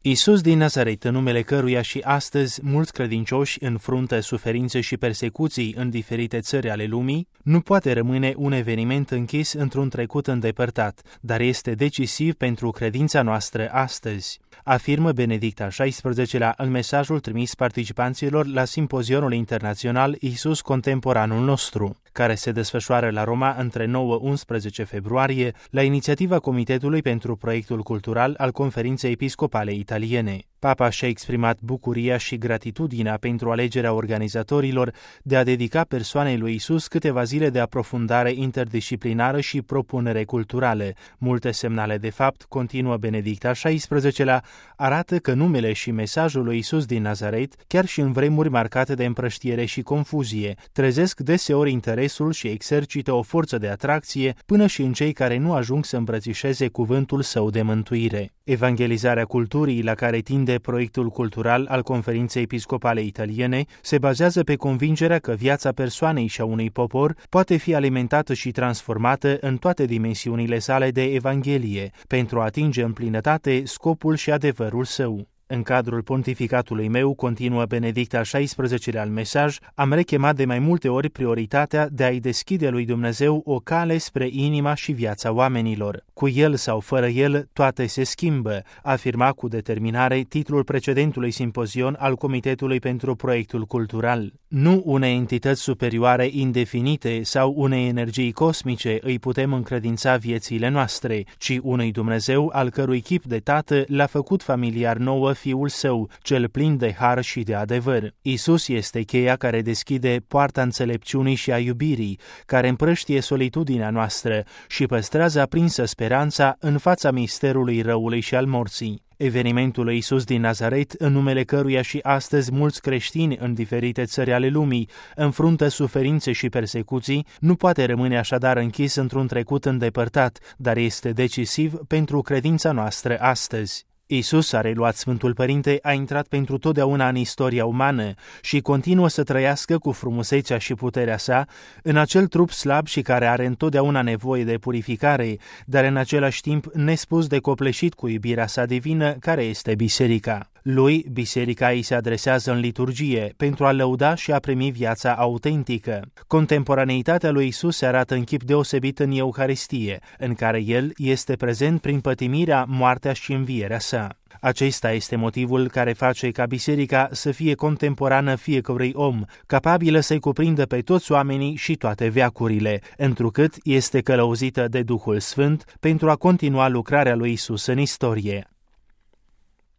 Iisus din Nazaret, în numele căruia și astăzi mulți credincioși înfruntă suferințe și persecuții în diferite țări ale lumii, nu poate rămâne un eveniment închis într-un trecut îndepărtat, dar este decisiv pentru credința noastră astăzi, afirmă Benedict al XVI-lea în mesajul trimis participanților la simpozionul internațional Iisus Contemporanul nostru, care se desfășoară la Roma între 9-11 februarie, la inițiativa Comitetului pentru Proiectul Cultural al Conferinței Episcopale Italiene. Papa și-a exprimat bucuria și gratitudinea pentru alegerea organizatorilor de a dedica persoanei lui Iisus câteva zile de aprofundare interdisciplinară și propunere culturale. Multe semnale de fapt, continuă Benedict al XVI-lea, arată că numele și mesajul lui Iisus din Nazaret, chiar și în vremuri marcate de împrăștiere și confuzie, trezesc deseori interesul și exercită o forță de atracție până și în cei care nu ajung să îmbrățișeze cuvântul său de mântuire. Evangelizarea culturii la care tinde proiectul cultural al Conferinței Episcopale Italiene se bazează pe convingerea că viața persoanei și a unui popor poate fi alimentată și transformată în toate dimensiunile sale de Evanghelie, pentru a atinge în plinătate scopul și adevărul său. În cadrul pontificatului meu, continuă Benedict al XVI-lea al mesaj, am rechemat de mai multe ori prioritatea de a-i deschide lui Dumnezeu o cale spre inima și viața oamenilor. Cu el sau fără el, toate se schimbă, afirma cu determinare titlul precedentului simpozion al Comitetului pentru Proiectul Cultural. Nu unei entități superioare indefinite sau unei energii cosmice îi putem încredința viețile noastre, ci unui Dumnezeu al cărui chip de tată l-a făcut familiar nouă Fiul Său, cel plin de har și de adevăr. Iisus este cheia care deschide poarta înțelepciunii și a iubirii, care împrăștie solitudinea noastră și păstrează aprinsă speranța în fața misterului răului și al morții. Evenimentul lui Iisus din Nazaret, în numele căruia și astăzi mulți creștini în diferite țări ale lumii înfruntă suferințe și persecuții, nu poate rămâne așadar închis într-un trecut îndepărtat, dar este decisiv pentru credința noastră astăzi. Iisus, a reluat Sfântul Părinte, a intrat pentru totdeauna în istoria umană și continuă să trăiască cu frumusețea și puterea sa în acel trup slab și care are întotdeauna nevoie de purificare, dar în același timp nespus de copleșit cu iubirea sa divină, care este biserica. Lui, biserica îi se adresează în liturghie pentru a lăuda și a primi viața autentică. Contemporaneitatea lui Iisus se arată în chip deosebit în Euharistie, în care el este prezent prin pătimirea, moartea și învierea sa. Acesta este motivul care face ca biserica să fie contemporană fiecărui om, capabilă să-i cuprindă pe toți oamenii și toate veacurile, întrucât este călăuzită de Duhul Sfânt pentru a continua lucrarea lui Iisus în istorie.